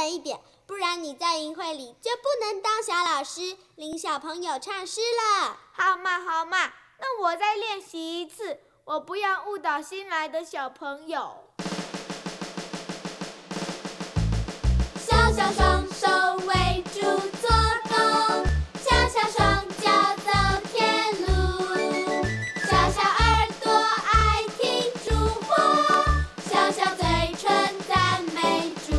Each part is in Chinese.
真一点，不然你在营会里就不能当小老师，领小朋友唱诗了。 好嘛，那我再练习一次，我不要误导新来的小朋友。 小小双手围住做工，小小双脚走天路，小小耳朵爱听主话，小小嘴唇赞美主。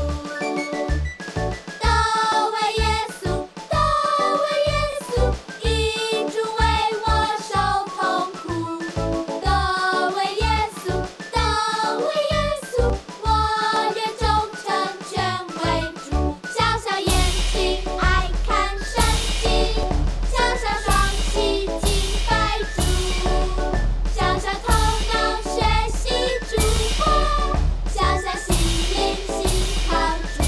都为耶稣，都为耶稣，因主为我受痛苦。都为耶稣，都为耶稣，我愿忠诚全为主。小小眼睛爱看圣经，小小双膝敬拜主，小小头脑学习主话，小小心灵信靠主。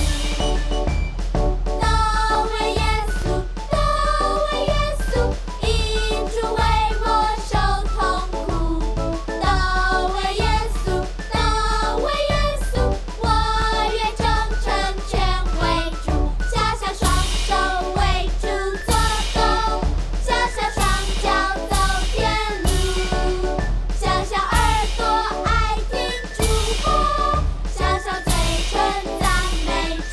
都为耶稣，都为耶稣，因主为我受痛苦。都为耶稣，都为耶稣，我愿忠诚全为主。小小双手为主做工，小小双脚走天路，小小耳朵爱听主话，小小嘴唇赞美主。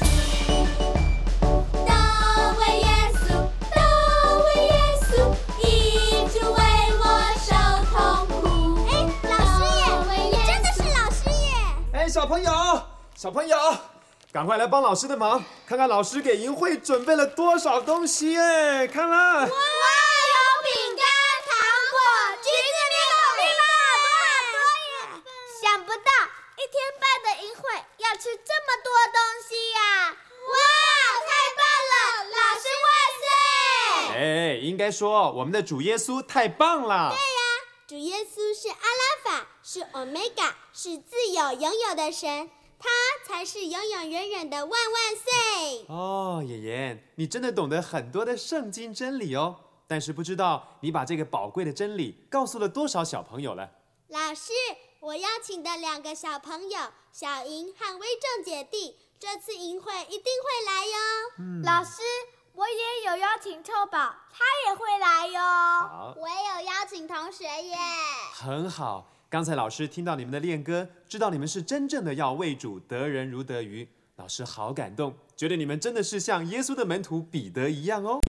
都为耶稣，都为耶稣，因主为我受痛苦。老师耶，你真的是老师耶！ 小朋友，赶快来帮老师的忙，看看老师给营会准备了多少东西哎！看了， 哇，有饼干、糖果、橘子、面包，多耶！ 想不到1天半的营会要吃这么多东西呀！ 哇，太棒了，老师万岁！ 哎，应该说我们的主耶稣太棒了。 主耶稣是阿拉法，是欧米伽，是自有永有的神，他才是永永远远的万万岁。 哦，妍妍，你真的懂得很多的圣经真理哦，但是不知道你把这个宝贵的真理告诉了多少小朋友了。 老师，我邀请的2个小朋友小莹和威正姐弟，这次营会一定会来哟。 老师，我也有邀请臭宝，他也会来哟。 好， 我也有邀请同学耶。 很好。刚才老师听到你们的练歌，知道你们是真正的要为主得人如得鱼，老师好感动，觉得你们真的是像耶稣的门徒彼得一样哦。